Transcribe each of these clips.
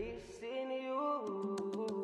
missing you.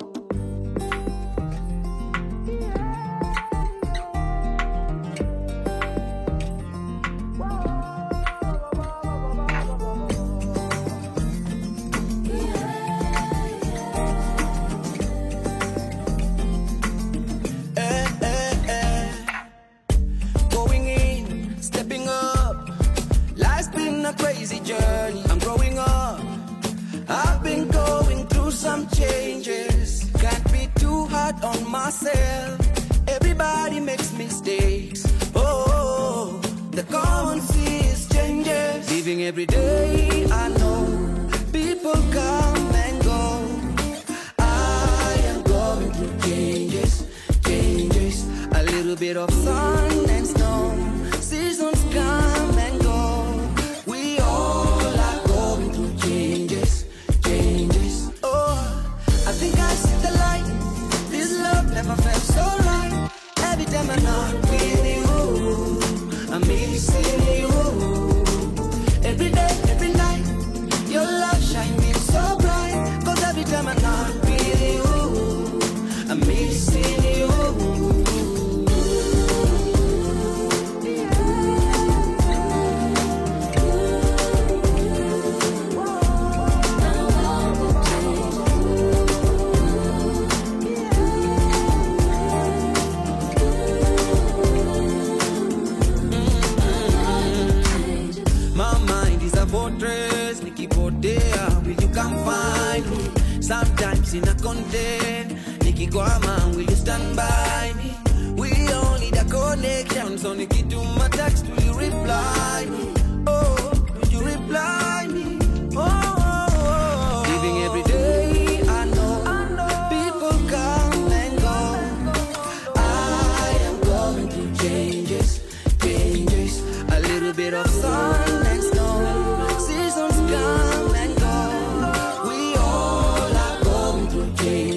A crazy journey, I'm growing up. I've been going through some changes. Can't be too hard on myself. Everybody makes mistakes. Oh, the currency is changes. Living every day, I know people come and go. I am going through changes, changes. A little bit of sun and snow. Seasons come and go. Never felt so right. Every time I'm not with you, I'm missing you. Every day, every night, your love shining so bright. Cause every time I'm not with you, I'm missing you. Fortress, Nikipotea, will you come find me? Sometimes in a content, Nikki Guama, will you stand by me? We all need a connection, so Nikki to my text, will you reply me? Oh, will you reply me? Oh, living every day, I know people come and go. I am going through changes, changes, a little bit of sun and snow. Seasons come and go. We all are going through change.